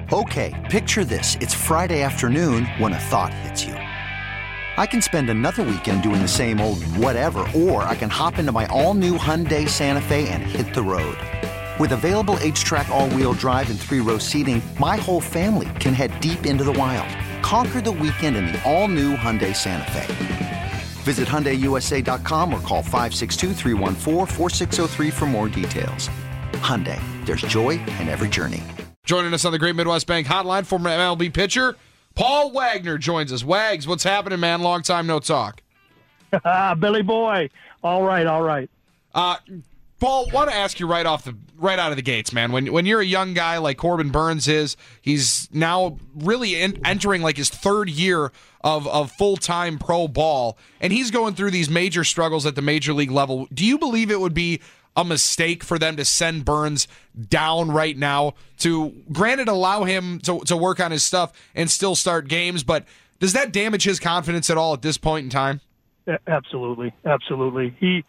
Okay, picture this. It's Friday afternoon when a thought hits you. I can spend another weekend doing the same old whatever, or I can hop into my all-new Hyundai Santa Fe and hit the road. With available H-Track all-wheel drive and 3-row seating, my whole family can head deep into the wild. Conquer the weekend in the all-new Hyundai Santa Fe. Visit HyundaiUSA.com or call 562-314-4603 for more details. Hyundai, there's joy in every journey. Joining us on the Great Midwest Bank Hotline, former MLB pitcher Paul Wagner joins us. Wags, what's happening, man? Long time no talk. Billy boy. All right. Paul, want to ask you right out of the gates, man. When you're a young guy like Corbin Burnes is, he's now really entering like his third year of full-time pro ball, and he's going through these major struggles at the major league level. Do you believe it would be a mistake for them to send Burnes down right now to, granted, allow him to work on his stuff and still start games, but does that damage his confidence at all at this point in time? Absolutely. He,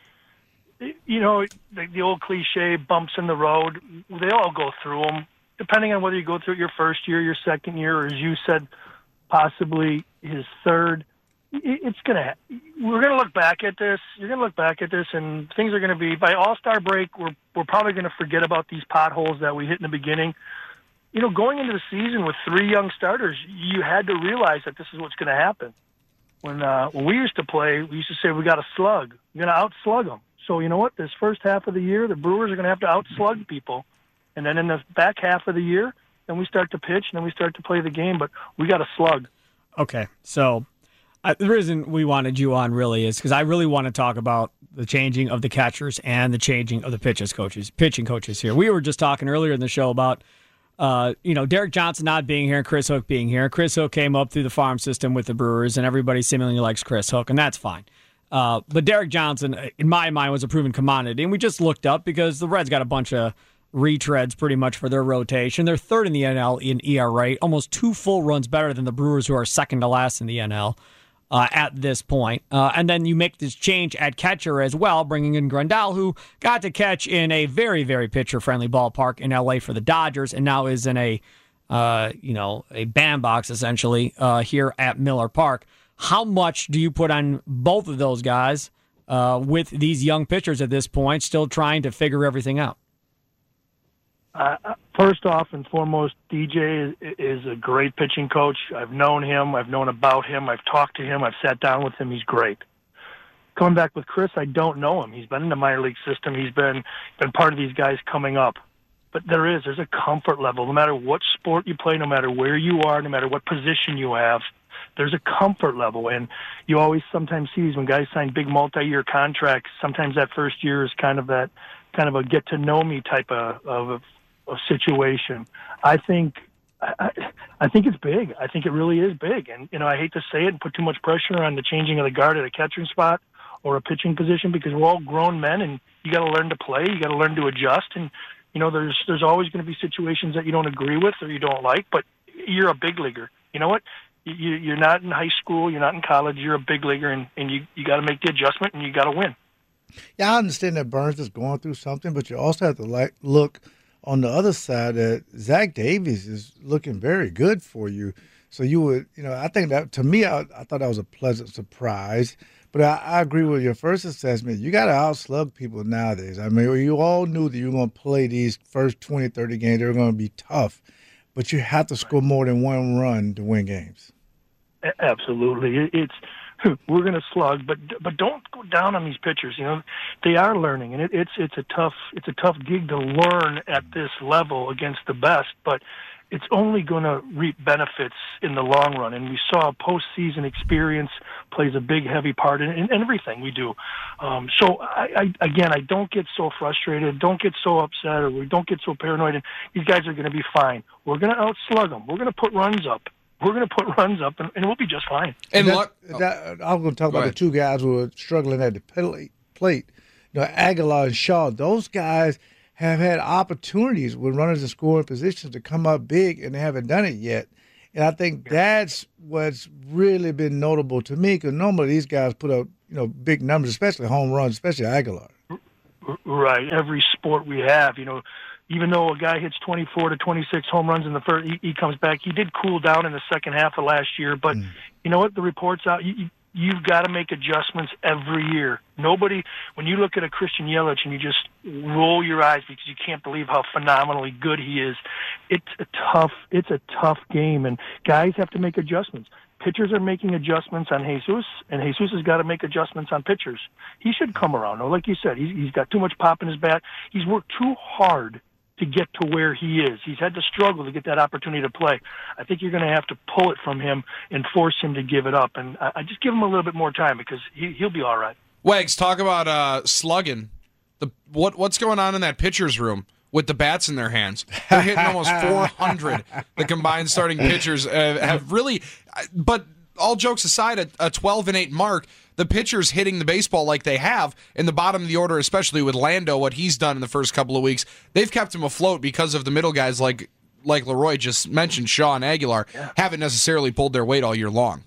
the old cliche, bumps in the road, they all go through them, depending on whether you go through it your first year, your second year, or as you said, possibly his third. We're going to look back at this. You're going to look back at this, and things are going to be, by All-Star break, we're probably going to forget about these potholes that we hit in the beginning. Going into the season with 3 young starters, you had to realize that this is what's going to happen. When we used to play, we used to say we got to slug. We're going to outslug them. So you know what? This first half of the year, the Brewers are going to have to outslug people. And then in the back half of the year, then we start to pitch, and then we start to play the game. But we got to slug. Okay, so the reason we wanted you on really is because I really want to talk about the changing of the catchers and the changing of the pitching coaches here. We were just talking earlier in the show about Derek Johnson not being here and Chris Hook being here. Chris Hook came up through the farm system with the Brewers, and everybody seemingly likes Chris Hook, and that's fine. But Derek Johnson, in my mind, was a proven commodity, and we just looked up because the Reds got a bunch of retreads pretty much for their rotation. They're third in the NL in ERA, almost 2 full runs better than the Brewers, who are second to last in the NL. At this point. And then you make this change at catcher as well, bringing in Grandal, who got to catch in a very, very pitcher-friendly ballpark in L.A. for the Dodgers and now is in a bandbox, essentially, here at Miller Park. How much do you put on both of those guys with these young pitchers at this point, still trying to figure everything out? First off and foremost, DJ is a great pitching coach. I've known him. I've known about him. I've talked to him. I've sat down with him. He's great. Coming back with Chris, I don't know him. He's been in the minor league system. He's been part of these guys coming up. But there's a comfort level. No matter what sport you play, no matter where you are, no matter what position you have, there's a comfort level. And you always sometimes see these when guys sign big multi-year contracts. Sometimes that first year is kind of a get-to-know-me type of situation. I think it's big. I think it really is big. And, I hate to say it and put too much pressure on the changing of the guard at a catching spot or a pitching position because we're all grown men and you got to learn to play. You got to learn to adjust. And, there's always going to be situations that you don't agree with or you don't like, but you're a big leaguer. You know what? You're not in high school. You're not in college. You're a big leaguer and you got to make the adjustment and you got to win. Yeah, I understand that Burnes is going through something, but you also have to look on the other side that Zach Davies is looking very good for you. So you would, I think that, to me, I thought that was a pleasant surprise. But I agree with your first assessment. You got to outslug people nowadays. I mean, you all knew that you were going to play these first 20, 30 games. They were going to be tough. But you have to score more than one run to win games. Absolutely. We're going to slug, but don't go down on these pitchers. They are learning, and it's a tough gig to learn at this level against the best. But it's only going to reap benefits in the long run. And we saw postseason experience plays a big, heavy part in everything we do. So I don't get so frustrated, don't get so upset, or we don't get so paranoid. And these guys are going to be fine. We're going to outslug them. We're going to put runs up. We're going to put runs up, and we'll be just fine. And I'm going to talk about the 2 guys who are struggling at the plate. Aguilar and Shaw. Those guys have had opportunities with runners in scoring positions to come up big, and they haven't done it yet. And I think that's what's really been notable to me, because normally these guys put up big numbers, especially home runs, especially Aguilar. Right. Every sport we have, even though a guy hits 24 to 26 home runs in the first, he comes back. He did cool down in the second half of last year, but you know what? The reports out. You've got to make adjustments every year. Nobody, when you look at a Christian Yelich and you just roll your eyes because you can't believe how phenomenally good he is, it's a tough game, and guys have to make adjustments. Pitchers are making adjustments on Jesus, and Jesus has got to make adjustments on pitchers. He should come around. No, like you said, he's got too much pop in his bat. He's worked too hard to get to where he is. He's had to struggle to get that opportunity to play. I think you're going to have to pull it from him and force him to give it up. And I just give him a little bit more time because he'll be all right. Wags, talk about slugging. What's going on in that pitcher's room with the bats in their hands? They're hitting almost 400. The combined starting pitchers have really, but all jokes aside, a 12-8 mark, the pitchers hitting the baseball like they have in the bottom of the order, especially with Lando, what he's done in the first couple of weeks, they've kept him afloat because of the middle guys like Leroy just mentioned, Shaw and Aguilar, haven't necessarily pulled their weight all year long.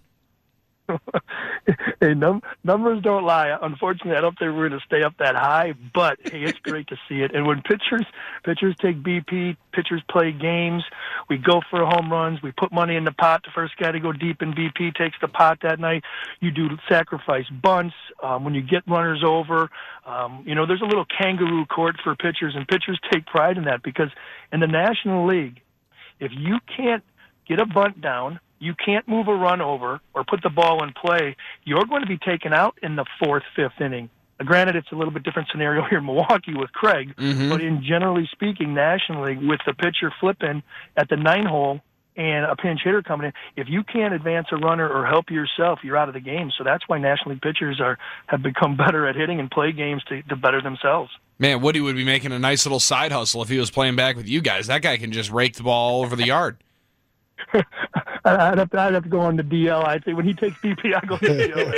Hey, numbers don't lie. Unfortunately, I don't think we're going to stay up that high, but hey, it's great to see it. And when pitchers take BP, pitchers play games, we go for home runs, we put money in the pot. The first guy to go deep in BP takes the pot that night. You do sacrifice bunts. When you get runners over, there's a little kangaroo court for pitchers, and pitchers take pride in that because in the National League, if you can't get a bunt down, you can't move a run over or put the ball in play, you're going to be taken out in the fourth, fifth inning. Granted, it's a little bit different scenario here in Milwaukee with Craig, but in generally speaking, nationally, with the pitcher flipping at the 9-hole and a pinch hitter coming in, if you can't advance a runner or help yourself, you're out of the game. So that's why National League pitchers have become better at hitting and play games to better themselves. Man, Woody would be making a nice little side hustle if he was playing back with you guys. That guy can just rake the ball all over the yard. I'd have to go on the DL. I think when he takes BP, I go to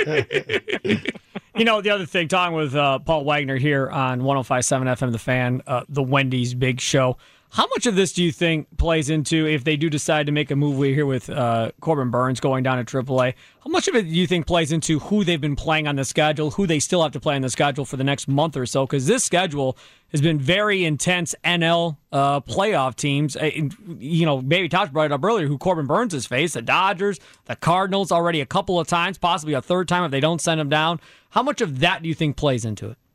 DL. The other thing, talking with Paul Wagner here on 105.7 FM, The Fan, the Wendy's Big Show. How much of this do you think plays into, if they do decide to make a move here with Corbin Burnes going down to AAA, how much of it do you think plays into who they've been playing on the schedule, who they still have to play on the schedule for the next month or so? Because this schedule has been very intense NL playoff teams. Maybe Tosh brought it up earlier, who Corbin Burnes has faced, the Dodgers, the Cardinals already a couple of times, possibly a third time if they don't send him down. How much of that do you think plays into it?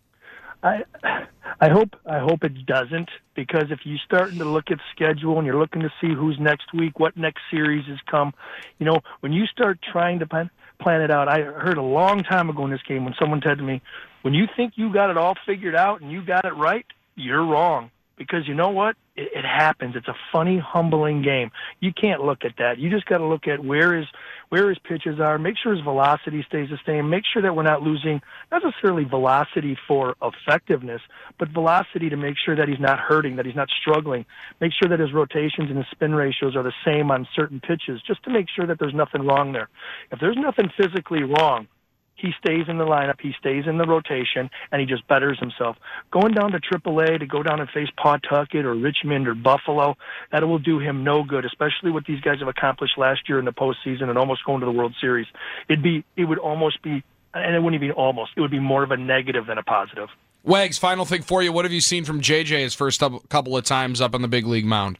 I hope it doesn't, because if you're starting to look at schedule and you're looking to see who's next week, what next series has come, when you start trying to plan it out, I heard a long time ago in this game when someone said to me, when you think you got it all figured out and you got it right, you're wrong. Because you know what? It happens. It's a funny, humbling game. You can't look at that. You just got to look at where his pitches are, make sure his velocity stays the same, make sure that we're not losing not necessarily velocity for effectiveness, but velocity to make sure that he's not hurting, that he's not struggling, make sure that his rotations and his spin ratios are the same on certain pitches, just to make sure that there's nothing wrong there. If there's nothing physically wrong, he stays in the lineup, he stays in the rotation, and he just betters himself. Going down to AAA to go down and face Pawtucket or Richmond or Buffalo, that will do him no good, especially what these guys have accomplished last year in the postseason and almost going to the World Series. It would almost be, and it wouldn't even almost, it would be more of a negative than a positive. Wags, final thing for you. What have you seen from JJ his first couple of times up on the big league mound?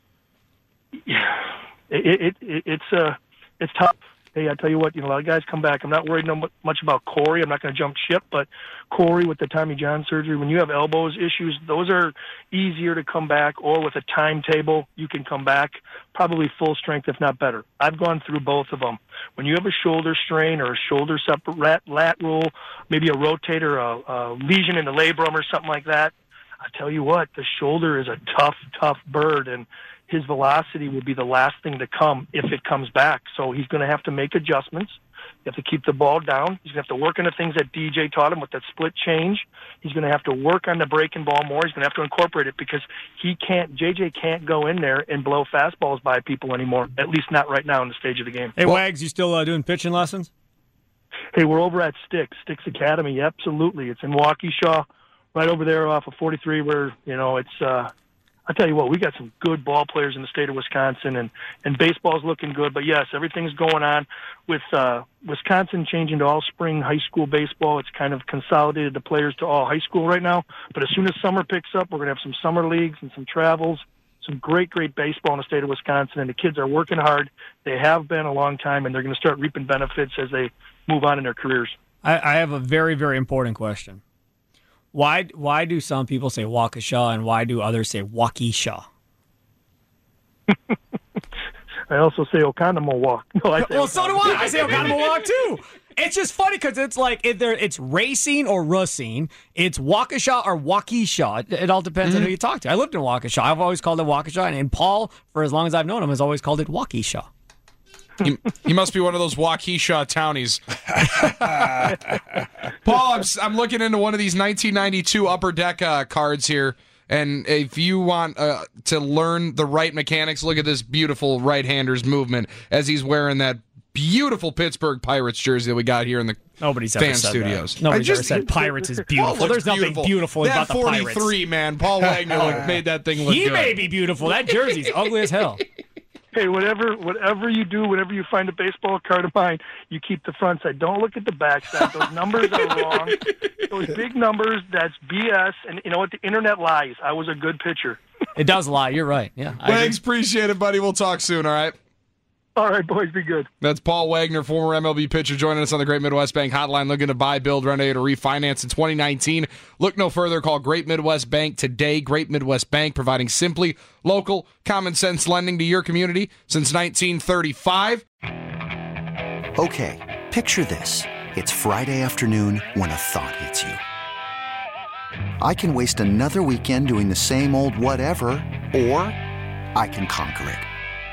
Yeah, it's tough. Hey, I tell you what, a lot of guys come back. I'm not worried much about Corey. I'm not going to jump ship, but Corey with the Tommy John surgery, when you have elbows issues, those are easier to come back, or with a timetable, you can come back probably full strength, if not better. I've gone through both of them. When you have a shoulder strain or a shoulder lateral, maybe a rotator, a lesion in the labrum or something like that, I tell you what, the shoulder is a tough bird, and his velocity will be the last thing to come if it comes back. So he's going to have to make adjustments. You have to keep the ball down. He's going to have to work on the things that DJ taught him with that split change. He's going to have to work on the breaking ball more. He's going to have to incorporate it because JJ can't go in there and blow fastballs by people anymore, at least not right now in the stage of the game. Hey, Wags, you still doing pitching lessons? Hey, we're over at Sticks Academy. Absolutely. It's in Waukesha, right over there off of 43 where, it's I tell you what, we got some good ball players in the state of Wisconsin, and baseball's looking good. But yes, everything's going on with Wisconsin changing to all spring high school baseball. It's kind of consolidated the players to all high school right now. But as soon as summer picks up, we're going to have some summer leagues and some travels, some great baseball in the state of Wisconsin. And the kids are working hard. They have been a long time, and they're going to start reaping benefits as they move on in their careers. I have a very, very important question. Why do some people say Waukesha and why do others say Waukesha? I also say Oconomowoc. Well, so do I. I say Oconomowoc too. It's just funny because it's like it's racing or racing. It's Waukesha or Waukesha. It all depends on who you talk to. I lived in Waukesha. I've always called it Waukesha, and Paul, for as long as I've known him, has always called it Waukesha. He must be one of those Waukesha townies. Paul, I'm looking into one of these 1992 Upper Deck cards here, and if you want to learn the right mechanics, look at this beautiful right-hander's movement as he's wearing that beautiful Pittsburgh Pirates jersey that we got here in the fan studios. Nobody's ever said Pirates is beautiful. There's nothing beautiful about the Pirates. That 43, man. Paul Wagner made that thing look good. He may be beautiful. That jersey's ugly as hell. Hey, whatever you do, whenever you find a baseball card of mine, you keep the front side. Don't look at the back side. Those numbers are wrong. Those big numbers, that's BS. And you know what? The internet lies. I was a good pitcher. It does lie. You're right. Yeah. Thanks. Appreciate it, buddy. We'll talk soon, all right? All right, boys, be good. That's Paul Wagner, former MLB pitcher, joining us on the Great Midwest Bank Hotline, looking to buy, build, renovate, or refinance in 2019. Look no further. Call Great Midwest Bank today. Great Midwest Bank, providing simply local, common-sense lending to your community since 1935. Okay, picture this. It's Friday afternoon when a thought hits you. I can waste another weekend doing the same old whatever, or I can conquer it.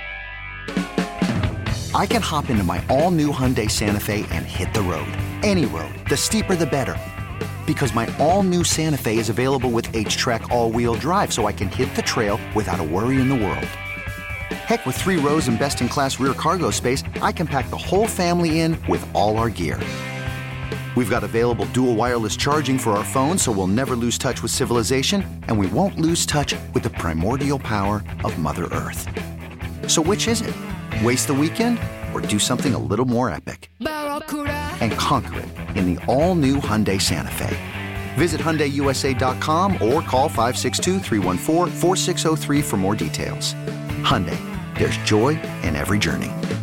I can hop into my all-new Hyundai Santa Fe and hit the road. Any road. The steeper, the better. Because my all-new Santa Fe is available with H-Track all-wheel drive, so I can hit the trail without a worry in the world. Heck, with 3 rows and best-in-class rear cargo space, I can pack the whole family in with all our gear. We've got available dual wireless charging for our phones, so we'll never lose touch with civilization, and we won't lose touch with the primordial power of Mother Earth. So which is it? Waste the weekend or do something a little more epic? And conquer it in the all-new Hyundai Santa Fe. Visit HyundaiUSA.com or call 562-314-4603 for more details. Hyundai, there's joy in every journey.